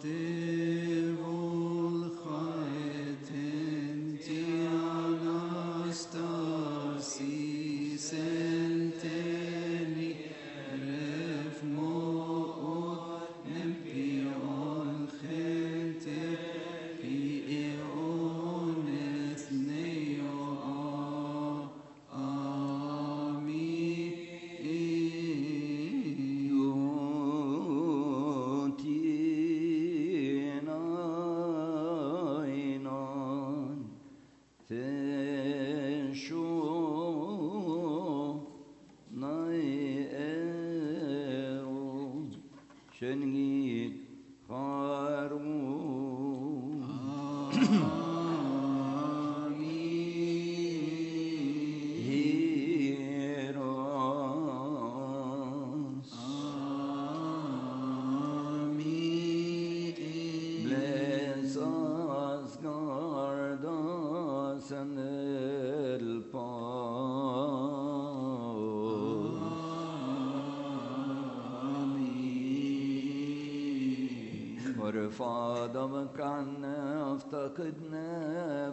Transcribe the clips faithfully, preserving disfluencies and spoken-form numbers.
وارفع ضمك عنا افتقدنا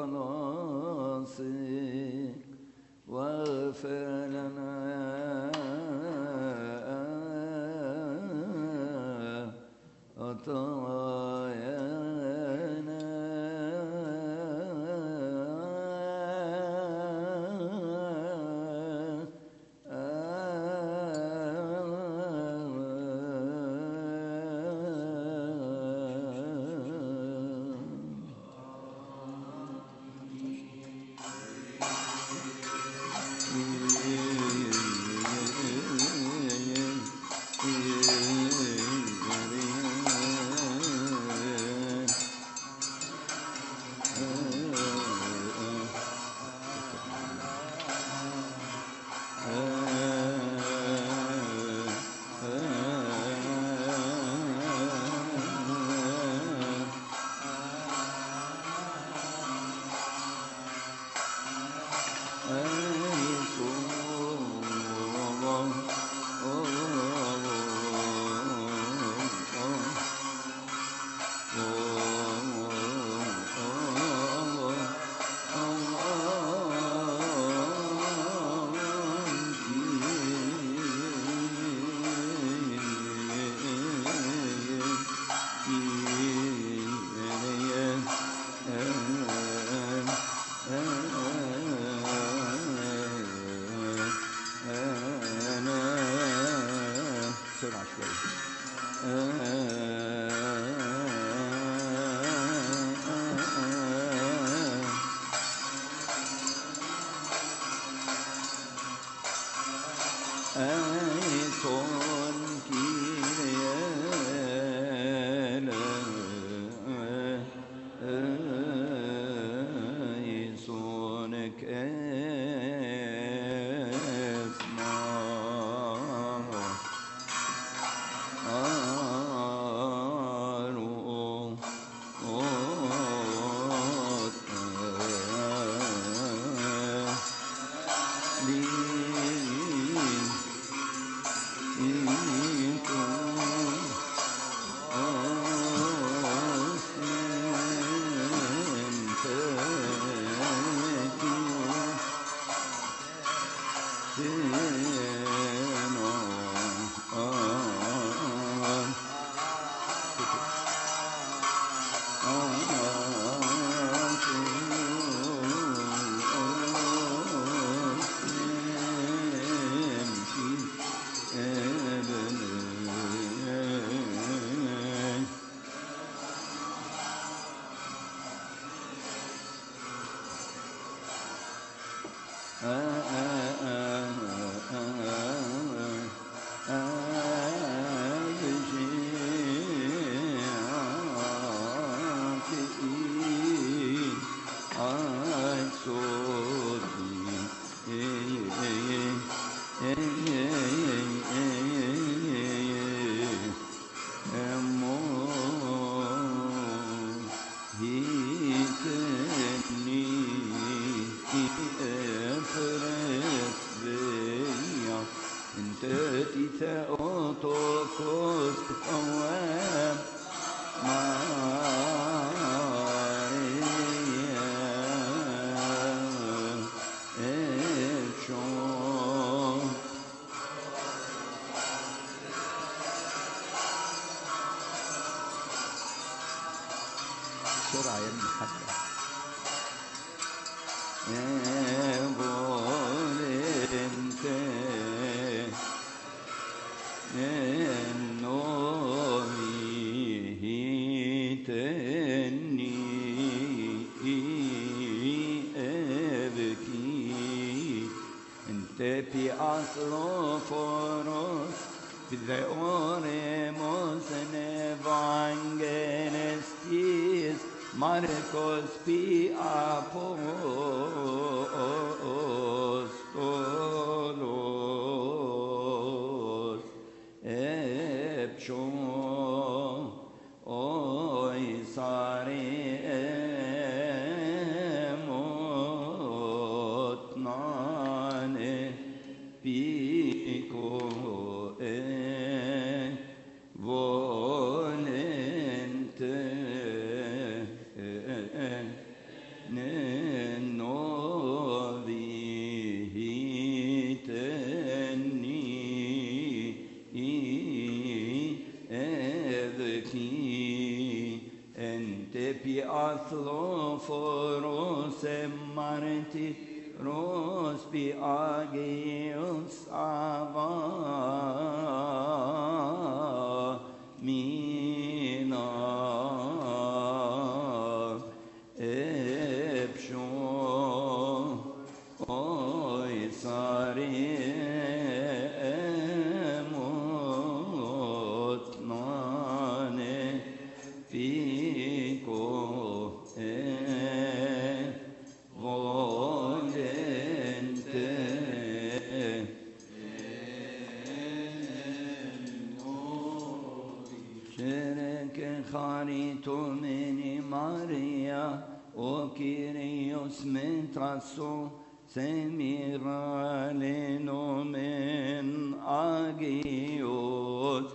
بخلاصك واغفر لنا خطايانا بسرعة يا ابني حتى Tepi asloforos, the oremos and evangelistis, Marcos pi apostolos, epsho oisare Pico e volente ne novi tenni evki ente piathlo foros e marti Ros bi agios ava mina epsho oi saremot nane fico e Χαρίτω μενι Μαρία, ο Κύριος μετρασό, σε μοιραλενόμεν Άγιος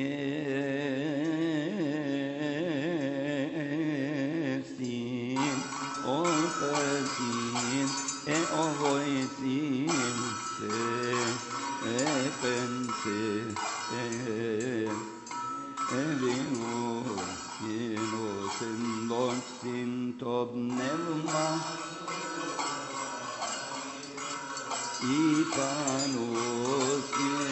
Ιεύστην, ο Πατήν, ε ο βοηθήν σε, επένσε, Evius, Ienus, Indons, Sintob, Nevma, Ipanus,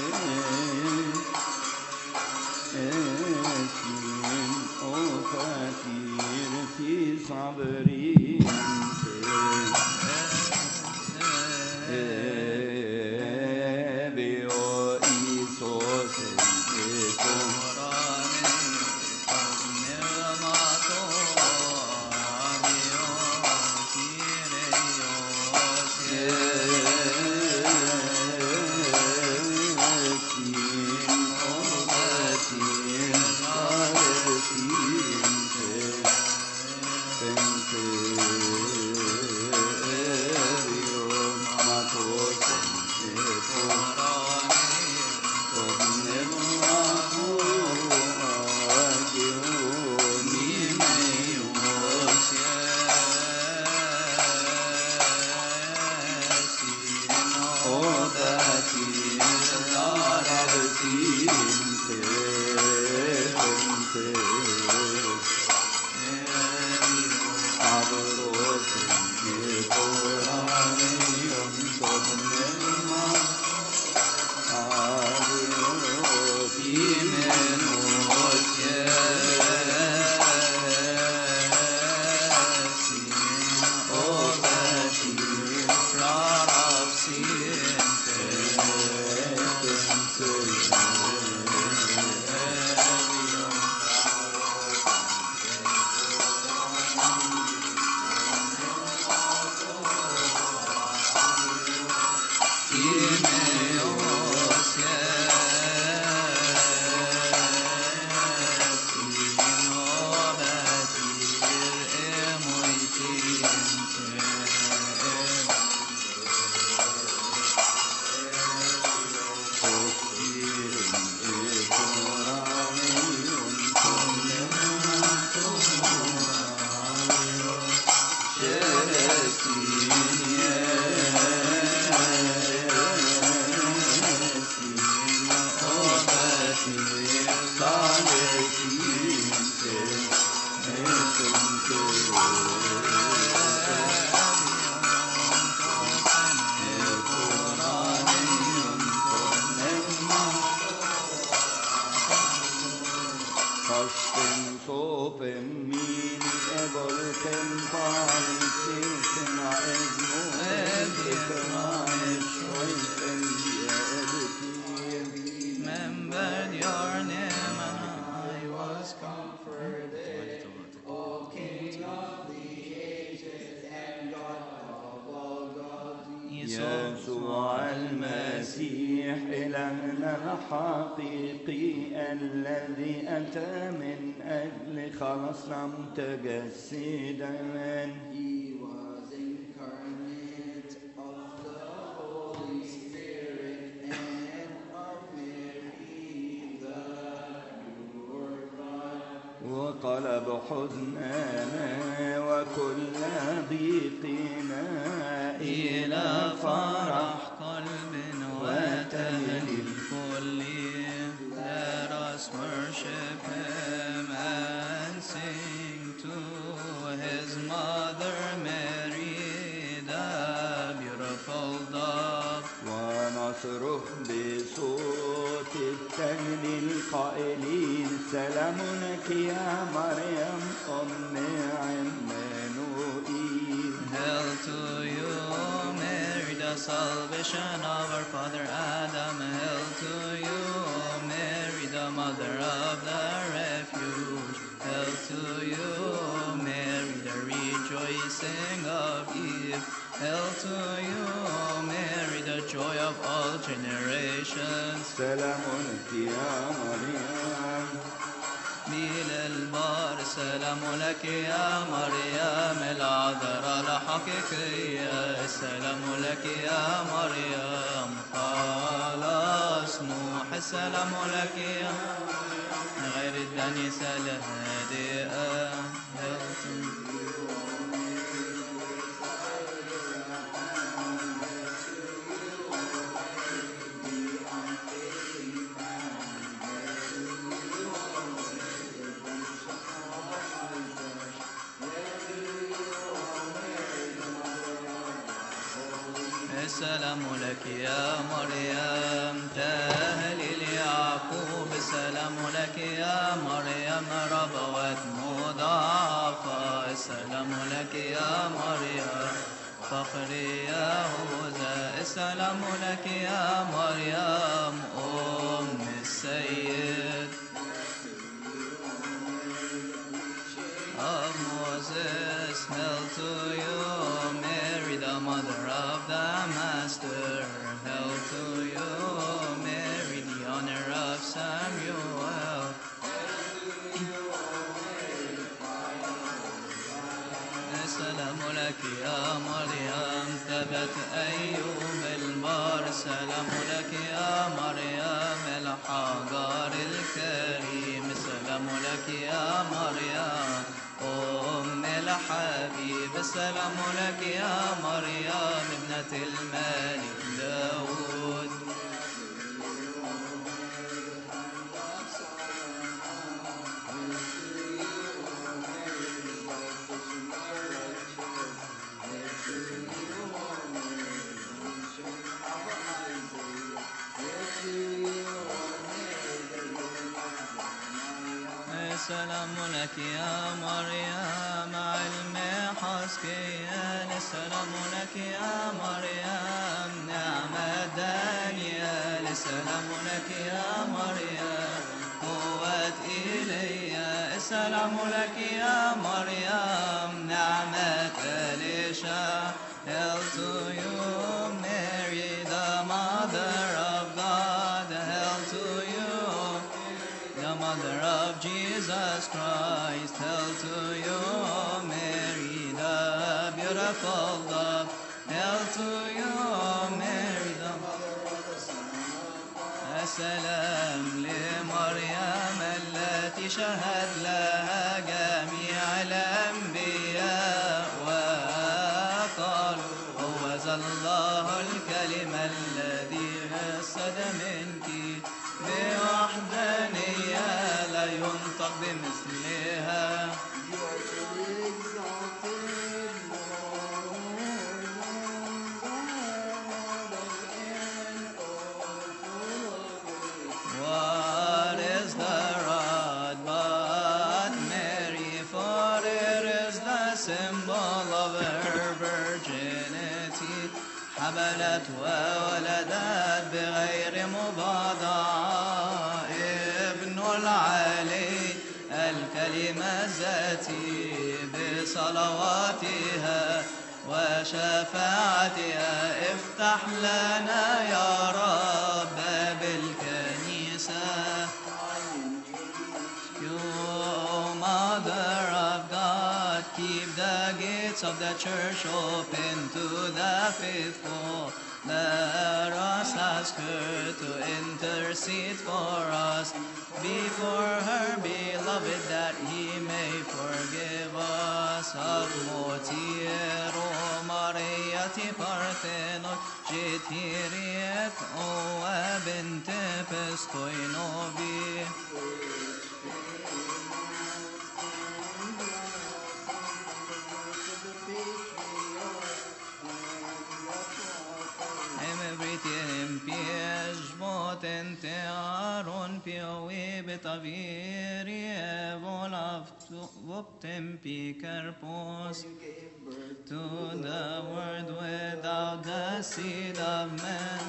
Esin, Opatir, Tisabrin, Evio, Isos, Eton, Thank you. Kasten sopen mini ebolken palitsen a ezmo ekran shoysen yebtir. Remembered your name and I was comforted. O King of the ages and God of all gods. يسوع المسيح إلهنا الحقيقي الذي أتى من أجل خلصنا متجسدا. He was incarnate of the Holy Spirit and of Mary, the pure God. وقلب حزننا وكل ضيقنا إلى فرح قلب وتهل الكل. Let us worship Him and sing to His mother Mary, the beautiful dove. ونصرخ بصوت التهليل قائلين سلام لك يا مريم أم عمانوئيل. Hail to you, Mary, the salvation of our father Adam. Hail to you, Mary, the mother of the refuge. Hail to you, Mary, the rejoicing of Eve. Hail to you, Mary, the joy of all generations. سلام لك يا مريم. ميل البار سلام لك يا مريم العذراء الحقيقية. سلام لك يا مريم خلاص نوح. سلام لك يا غير الدنيسة الهادئة. سلام لك يا مريم تهليل يعقوب. سلام لك يا مريم ربوات مضاعفة. سلام لك يا مريم فخر يهوذا. سلام لك يا مريم أم السيد of Moses. Hail to you, Mary, the mother of the Master. Hail to you, Mary, the honor of Samuel. سلام لك يا مريم ثبت أيوب البار. سلام لك يا مريم الحجر الكريم. سلام لك يا مريم أم الحبيب. سلام لك يا مريم ابنة الملك داود. سلام لك يا مريم علم حسكيان. سلام لك يا مريم نعمة دانيال. سلام لك يا مريم قوة إيليا. سلام لك يا مريم نعمة إليشا. Hail to you, Mary, the mother of God. Hail to you, the mother of Jesus Christ. Hail to you, Mary, the beautiful dove. Hail to you, Mary, the mother of the Son of God. السلام لمريم التي شهد لها جميع الأنبياء وقالوا هو ذا الله الكلمة الذي جسد منك بوحدانية لا ينطق بمثلها. What is the rod but symbol of her virginity حملت وولدت بغير مباضعة ابن العلي الكلمة الذاتي بصلواتها وشفاعتها افتح لنا يا رب باب الكنيسة. You, Mother of God, keep the gates of the church open to the faithful. Let us ask her to intercede for us before her beloved, that he may forgive us. Of Motiero Mariati Parthenon Jitiriet Oa Binte Pestoinovi. Ente Aaron Pioe Betaviri Evolav Tempi Karpos to the word without the seed of man.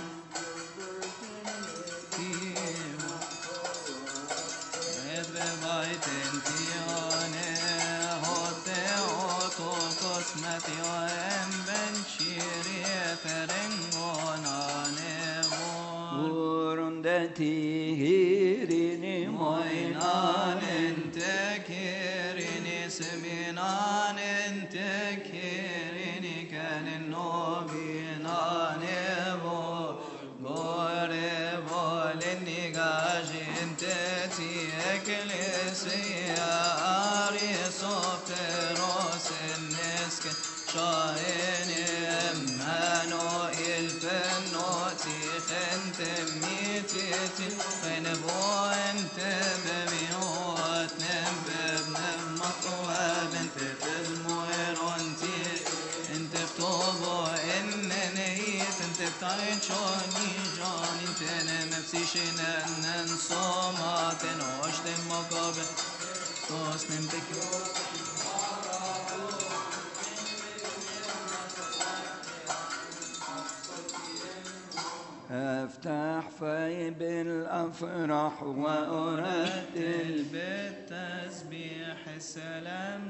Edrevaitentione Hote Otokos Matio Embenchiri Ferengonane. Urundati hirini Moinan entekirini seminan entekirini kanin novinan evo gore voleni gajinteti eklesia arisopteros enneske shaeni Emmanuel penoti Temmititi Fenebo ente bemiot nembeb nemmatwab ente bilmueronti ente ftobo enneneit ente ftaichoni jon ente nemefsishinen nensomaten oshten mokobe tos nembekyo افتح في بالافراح وارتل بالتسبيح السلام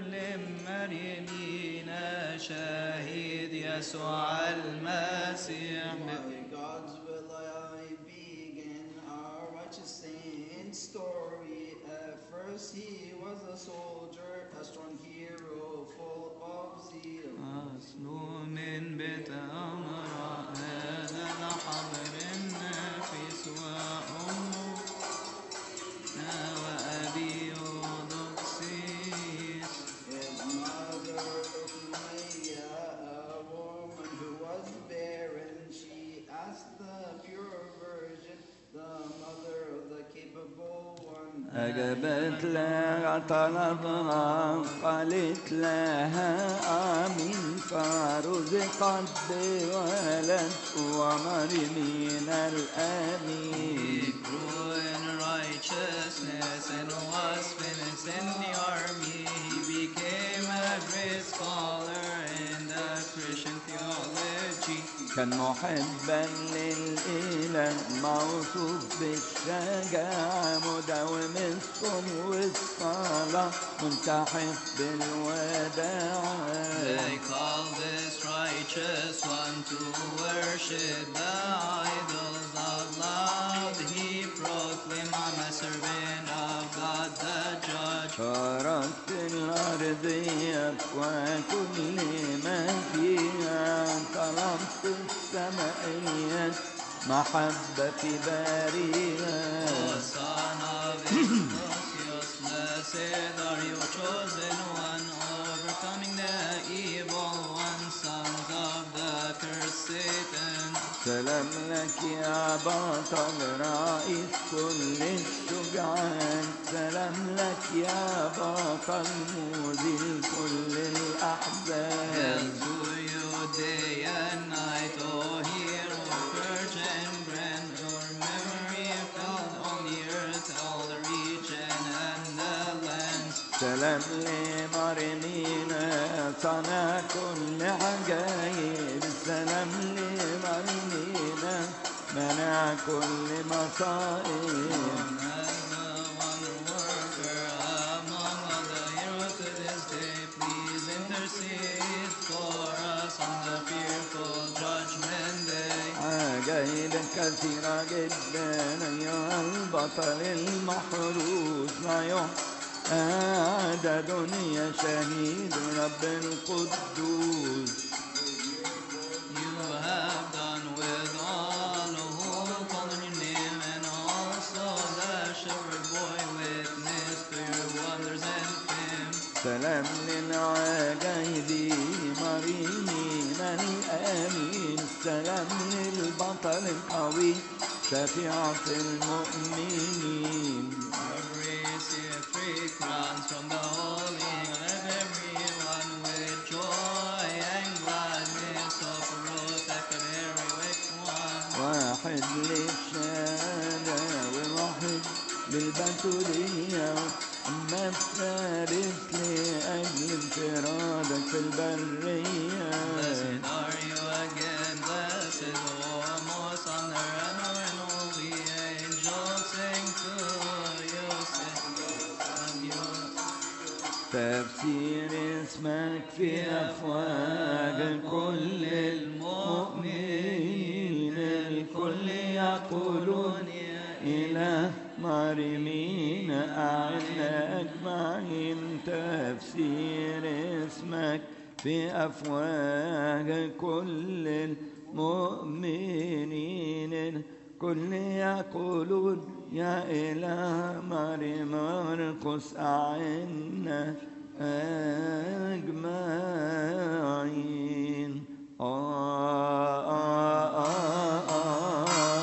لمريمينا شهيد يسوع المسيح. By God's will I begin our righteous saint's story. At first he was a soldier, a strong hero, full of zeal. أصل من بيت أمراء هذا الحبر النفيس وأمه وأبي أودوكسيس. His mother Maya, a woman who was barren, she asked the pure virgin, the mother of the capable one. أجابت لها طلبها قالت لها آمين فرزقت بولد ومريمين الآمين. He grew in righteousness and was famous in the army. He became a great scholar in the Christian theology. كان محبا للإله موصوف بالشجاعة مداوم الصوم والصلاة منتحب بالوداعة. They called this righteous one to worship the idols aloud. He proclaimed, I'm a servant of God the judge. تركت الأرضية وكل ما فيها طلبت السمائيات محبة باريها. O son of Ignatius, blessed are you, chosen one, overcoming the evil one, sons of the cursed Satan. سلام لك يا بطل رئيس كل الشجعان. سلام لك يا بطل مذل كل الأحزان. Hail to you day and night, O hero, virgin, grand, your memory filled on the earth, all the region and the lands. سلام لمرمينا صنع كل عجايب سلام لمرمينا منع كل مصائب عجائب كثيرة جدا أيها البطل المحروس لا يحصى عدد يا شهيد رب القدوس. You have done with all who call on your name, and also the shepherd boy witness to your wonders and fame. سلام للعجائب مريمين الآمين سلام للبطل القوي شفيعة المؤمنين. Receive three crowns from the holy, and everyone with joy and gladness of protect every weak one. واحد للشهادة وواحد للبتولية أما الثالث لأجل انفرادك في البرية. Blessed are you again, blessed O most honor and and all the angels sing to you, sing you. تفسير اسمك في أفواج كل المؤمنين الكل يقولون يا إله مريمين أعنا أجمعين. تفسير اسمك في أفواج كل المؤمنين الكل يقولون يا إله مريم مرقس أعنا أجمعين. آه آه آه آه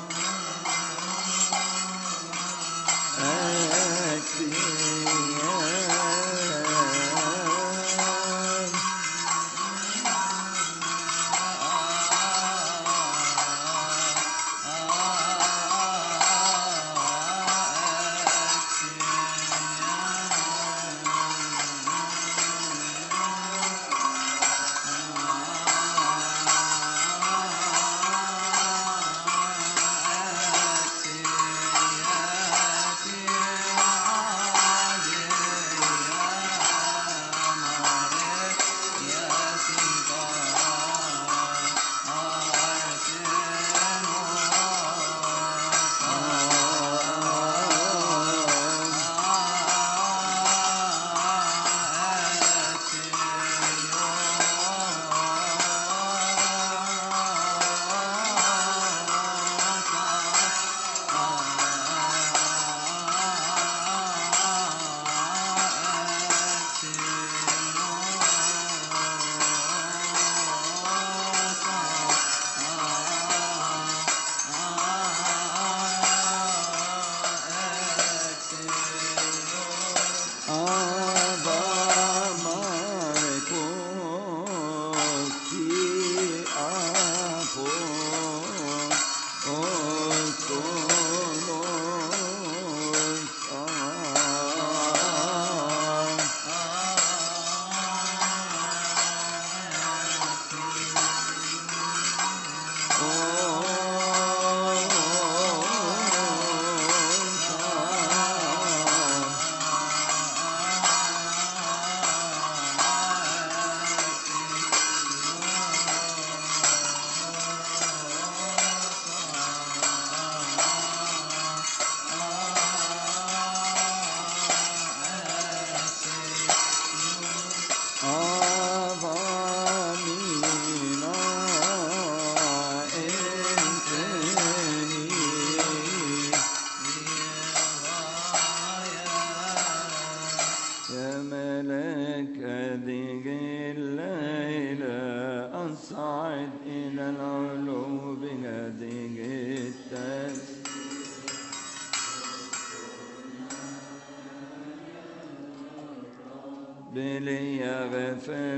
ليغفر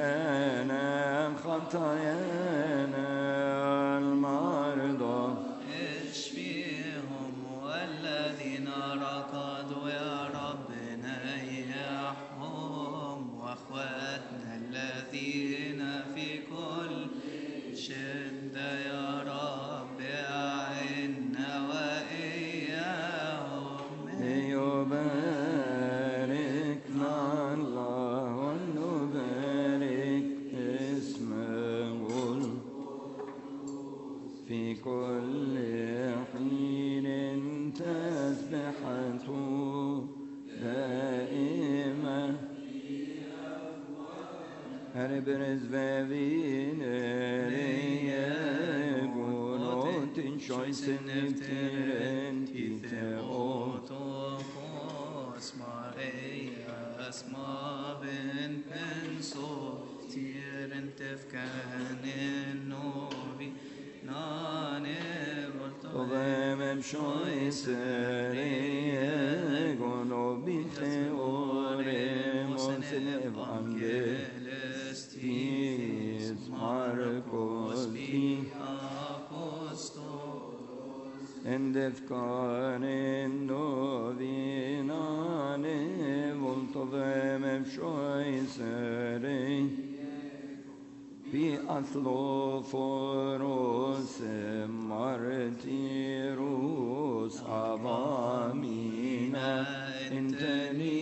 لنا خطايانا المرضى اشفيهم والذين رقدوا يا ربنا يا باركنا الله ونبارك اسمه في كل حين تسبحته دائما Herberez ve vinere gunotin şoysen eftiren tite o Otokos Marias Mavin Penso Tieren Tefkanen Novi Nane Volto Tovemem şoysere gunobite oremos evangelis tis Marcos ti endefkanen novinane voltovemem şoysere Pi athloforos martirus avamina inteni